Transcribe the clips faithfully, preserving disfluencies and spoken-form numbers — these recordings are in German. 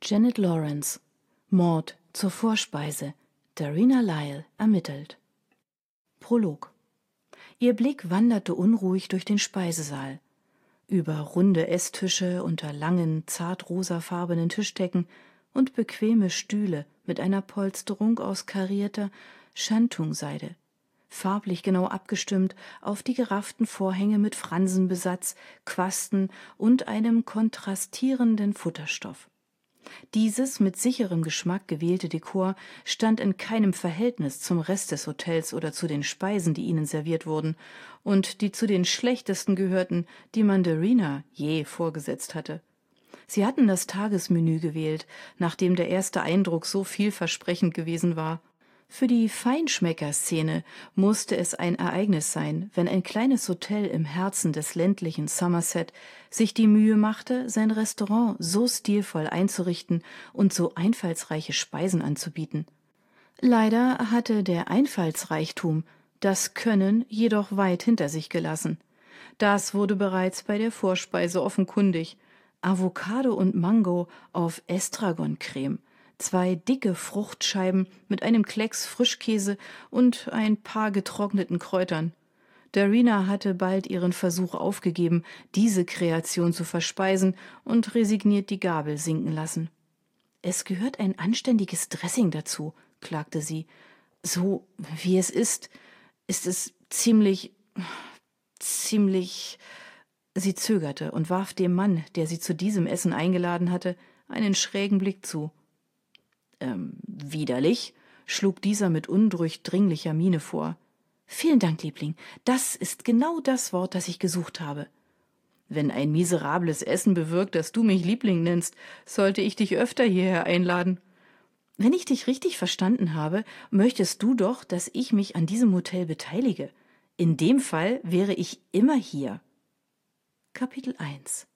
Janet Lawrence. Mord zur Vorspeise. Darina Lyle ermittelt. Prolog. Ihr Blick wanderte unruhig durch den Speisesaal. Über runde Esstische unter langen, zart rosafarbenen Tischdecken und bequeme Stühle mit einer Polsterung aus karierter Shantung-Seide, farblich genau abgestimmt auf die gerafften Vorhänge mit Fransenbesatz, Quasten und einem kontrastierenden Futterstoff. Dieses mit sicherem Geschmack gewählte Dekor stand in keinem Verhältnis zum Rest des Hotels oder zu den Speisen, die ihnen serviert wurden und die zu den schlechtesten gehörten, die man Darina je vorgesetzt hatte. Sie hatten das Tagesmenü gewählt, nachdem der erste Eindruck so vielversprechend gewesen war. Für die Feinschmecker-Szene musste es ein Ereignis sein, wenn ein kleines Hotel im Herzen des ländlichen Somerset sich die Mühe machte, sein Restaurant so stilvoll einzurichten und so einfallsreiche Speisen anzubieten. Leider hatte der Einfallsreichtum das Können jedoch weit hinter sich gelassen. Das wurde bereits bei der Vorspeise offenkundig. Avocado und Mango auf Estragon-Creme, zwei dicke Fruchtscheiben mit einem Klecks Frischkäse und ein paar getrockneten Kräutern. Darina hatte bald ihren Versuch aufgegeben, diese Kreation zu verspeisen und resigniert die Gabel sinken lassen. »Es gehört ein anständiges Dressing dazu«, klagte sie. »So wie es ist, ist es ziemlich, ziemlich...« Sie zögerte und warf dem Mann, der sie zu diesem Essen eingeladen hatte, einen schrägen Blick zu. Ähm, widerlich, schlug dieser mit undurchdringlicher Miene vor. »Vielen Dank, Liebling, das ist genau das Wort, das ich gesucht habe.« »Wenn ein miserables Essen bewirkt, dass du mich Liebling nennst, sollte ich dich öfter hierher einladen.« »Wenn ich dich richtig verstanden habe, möchtest du doch, dass ich mich an diesem Hotel beteilige. In dem Fall wäre ich immer hier.« Kapitel eins.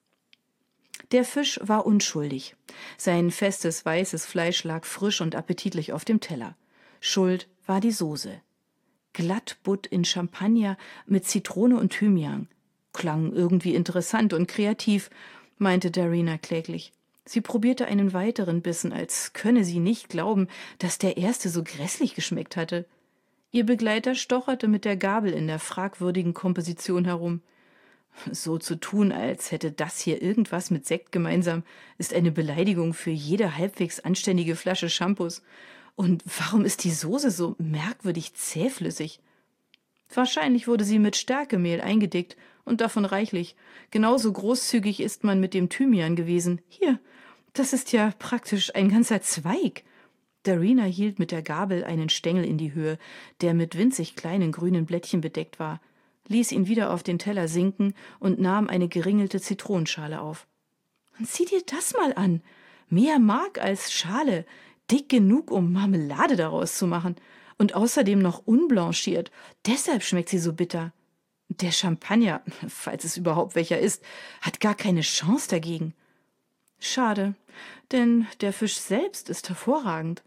Der Fisch war unschuldig. Sein festes, weißes Fleisch lag frisch und appetitlich auf dem Teller. Schuld war die Soße. Glattbutt in Champagner mit Zitrone und Thymian. Klang irgendwie interessant und kreativ, meinte Darina kläglich. Sie probierte einen weiteren Bissen, als könne sie nicht glauben, dass der erste so grässlich geschmeckt hatte. Ihr Begleiter stocherte mit der Gabel in der fragwürdigen Komposition herum. So zu tun, als hätte das hier irgendwas mit Sekt gemeinsam, ist eine Beleidigung für jede halbwegs anständige Flasche Shampoos. Und warum ist die Soße so merkwürdig zähflüssig? Wahrscheinlich wurde sie mit Stärkemehl eingedickt und davon reichlich. Genauso großzügig ist man mit dem Thymian gewesen. Hier, das ist ja praktisch ein ganzer Zweig. Darina hielt mit der Gabel einen Stängel in die Höhe, der mit winzig kleinen grünen Blättchen bedeckt war, ließ ihn wieder auf den Teller sinken und nahm eine geringelte Zitronenschale auf. »Sieh dir das mal an! Mehr Mark als Schale, dick genug, um Marmelade daraus zu machen und außerdem noch unblanchiert. Deshalb schmeckt sie so bitter. Der Champagner, falls es überhaupt welcher ist, hat gar keine Chance dagegen. Schade, denn der Fisch selbst ist hervorragend.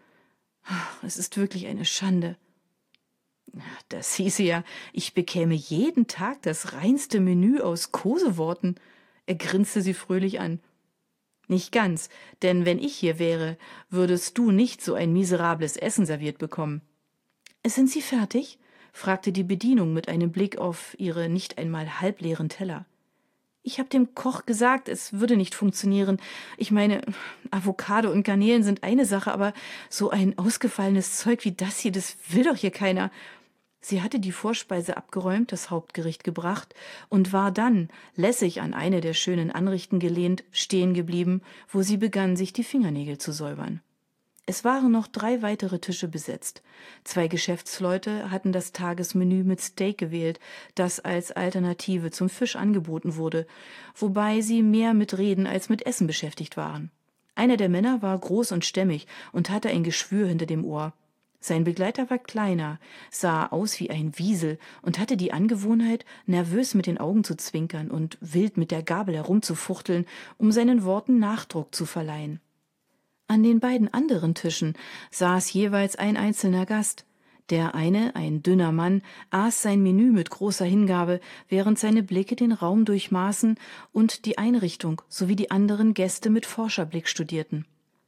Es ist wirklich eine Schande.« »Das hieße ja, ich bekäme jeden Tag das reinste Menü aus Koseworten«, er grinste sie fröhlich an. »Nicht ganz, denn wenn ich hier wäre, würdest du nicht so ein miserables Essen serviert bekommen.« »Sind Sie fertig?« fragte die Bedienung mit einem Blick auf ihre nicht einmal halbleeren Teller. »Ich habe dem Koch gesagt, es würde nicht funktionieren. Ich meine, Avocado und Garnelen sind eine Sache, aber so ein ausgefallenes Zeug wie das hier, das will doch hier keiner.« Sie hatte die Vorspeise abgeräumt, das Hauptgericht gebracht und war dann, lässig an eine der schönen Anrichten gelehnt, stehen geblieben, wo sie begann, sich die Fingernägel zu säubern. Es waren noch drei weitere Tische besetzt. Zwei Geschäftsleute hatten das Tagesmenü mit Steak gewählt, das als Alternative zum Fisch angeboten wurde, wobei sie mehr mit Reden als mit Essen beschäftigt waren. Einer der Männer war groß und stämmig und hatte ein Geschwür hinter dem Ohr. Sein Begleiter war kleiner, sah aus wie ein Wiesel und hatte die Angewohnheit, nervös mit den Augen zu zwinkern und wild mit der Gabel herumzufuchteln, um seinen Worten Nachdruck zu verleihen. An den beiden anderen Tischen saß jeweils ein einzelner Gast. Der eine, ein dünner Mann, aß sein Menü mit großer Hingabe, während seine Blicke den Raum durchmaßen und die Einrichtung sowie die anderen Gäste mit Forscherblick studierten.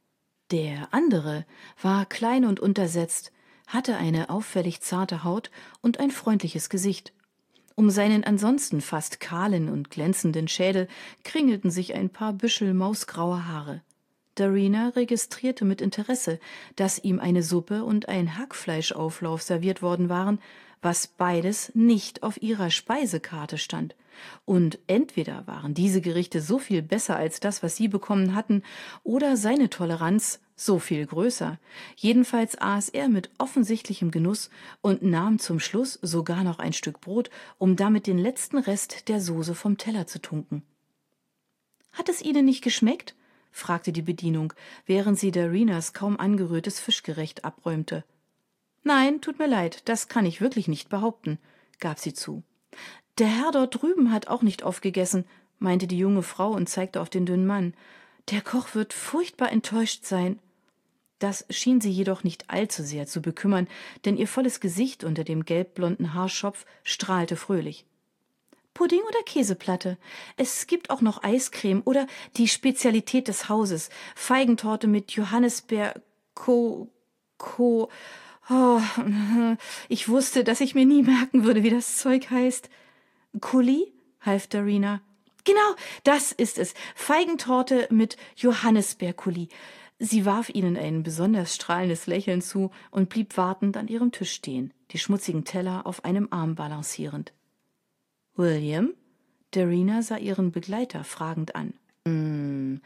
Der andere war klein und untersetzt, hatte eine auffällig zarte Haut und ein freundliches Gesicht. Um seinen ansonsten fast kahlen und glänzenden Schädel kringelten sich ein paar Büschel mausgrauer Haare. Darina registrierte mit Interesse, dass ihm eine Suppe und ein Hackfleischauflauf serviert worden waren, was beides nicht auf ihrer Speisekarte stand. Und entweder waren diese Gerichte so viel besser als das, was sie bekommen hatten, oder seine Toleranz so viel größer. Jedenfalls aß er mit offensichtlichem Genuss und nahm zum Schluss sogar noch ein Stück Brot, um damit den letzten Rest der Soße vom Teller zu tunken. »Hat es Ihnen nicht geschmeckt?« fragte die Bedienung, während sie Darinas kaum angerührtes Fischgericht abräumte. »Nein, tut mir leid, das kann ich wirklich nicht behaupten«, gab sie zu. »Der Herr dort drüben hat auch nicht aufgegessen«, meinte die junge Frau und zeigte auf den dünnen Mann. »Der Koch wird furchtbar enttäuscht sein.« Das schien sie jedoch nicht allzu sehr zu bekümmern, denn ihr volles Gesicht unter dem gelbblonden Haarschopf strahlte fröhlich. »Pudding oder Käseplatte? Es gibt auch noch Eiscreme oder die Spezialität des Hauses, Feigentorte mit Johannisbeer, Ko, Ko, oh, ich wusste, dass ich mir nie merken würde, wie das Zeug heißt.« »Coulis?« half Darina. »Genau, das ist es, Feigentorte mit Johannisbeer-Coulis.« Sie warf ihnen ein besonders strahlendes Lächeln zu und blieb wartend an ihrem Tisch stehen, die schmutzigen Teller auf einem Arm balancierend. »William?« Darina sah ihren Begleiter fragend an. »Hm,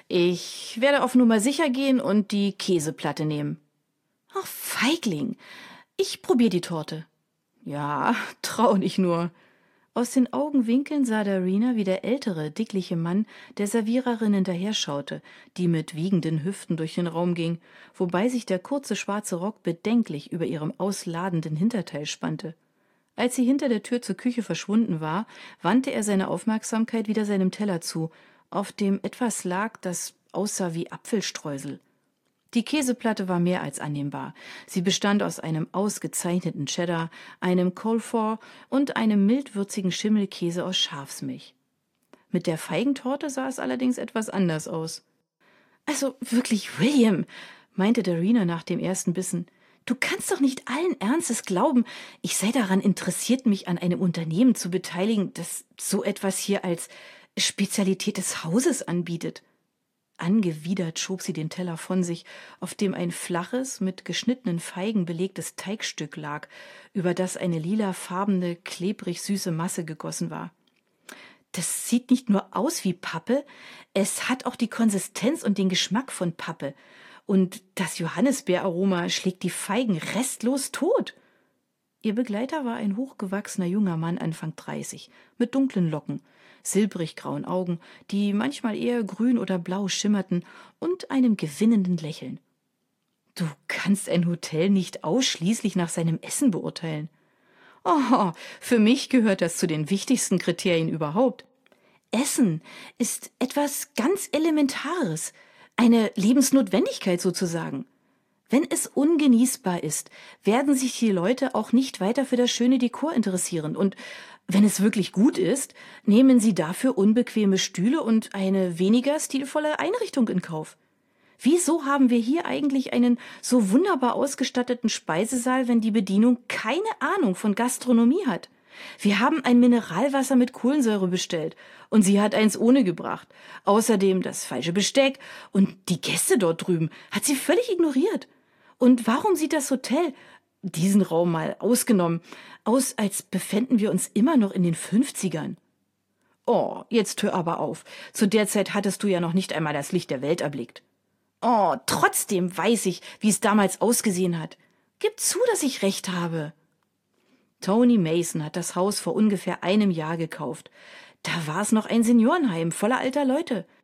ich werde auf Nummer sicher gehen und die Käseplatte nehmen.« »Ach, Feigling, ich probier die Torte.« »Ja, trau dich nur.« Aus den Augenwinkeln sah Darina, wie der ältere, dickliche Mann der Serviererin hinterher schaute, die mit wiegenden Hüften durch den Raum ging, wobei sich der kurze schwarze Rock bedenklich über ihrem ausladenden Hinterteil spannte. Als sie hinter der Tür zur Küche verschwunden war, wandte er seine Aufmerksamkeit wieder seinem Teller zu, auf dem etwas lag, das aussah wie Apfelstreusel. Die Käseplatte war mehr als annehmbar. Sie bestand aus einem ausgezeichneten Cheddar, einem Colfort und einem mildwürzigen Schimmelkäse aus Schafsmilch. Mit der Feigentorte sah es allerdings etwas anders aus. »Also wirklich, William«, meinte Darina nach dem ersten Bissen, »du kannst doch nicht allen Ernstes glauben, ich sei daran interessiert, mich an einem Unternehmen zu beteiligen, das so etwas hier als Spezialität des Hauses anbietet.« Angewidert schob sie den Teller von sich, auf dem ein flaches, mit geschnittenen Feigen belegtes Teigstück lag, über das eine lilafarbene, klebrig süße Masse gegossen war. »Das sieht nicht nur aus wie Pappe, es hat auch die Konsistenz und den Geschmack von Pappe. Und das Johannisbeeraroma schlägt die Feigen restlos tot.« Ihr Begleiter war ein hochgewachsener junger Mann Anfang dreißig, mit dunklen Locken, silbrig-grauen Augen, die manchmal eher grün oder blau schimmerten, und einem gewinnenden Lächeln. »Du kannst ein Hotel nicht ausschließlich nach seinem Essen beurteilen.« »Oh, für mich gehört das zu den wichtigsten Kriterien überhaupt. Essen ist etwas ganz Elementares, eine Lebensnotwendigkeit sozusagen. Wenn es ungenießbar ist, werden sich die Leute auch nicht weiter für das schöne Dekor interessieren. Und wenn es wirklich gut ist, nehmen sie dafür unbequeme Stühle und eine weniger stilvolle Einrichtung in Kauf. Wieso haben wir hier eigentlich einen so wunderbar ausgestatteten Speisesaal, wenn die Bedienung keine Ahnung von Gastronomie hat? Wir haben ein Mineralwasser mit Kohlensäure bestellt und sie hat eins ohne gebracht. Außerdem das falsche Besteck und die Gäste dort drüben hat sie völlig ignoriert. Und warum sieht das Hotel, diesen Raum mal ausgenommen, aus, als befänden wir uns immer noch in den fünfzigern? Oh, jetzt hör aber auf. Zu der Zeit hattest du ja noch nicht einmal das Licht der Welt erblickt. Oh, trotzdem weiß ich, wie es damals ausgesehen hat. Gib zu, dass ich recht habe. Tony Mason hat das Haus vor ungefähr einem Jahr gekauft. Da war es noch ein Seniorenheim voller alter Leute.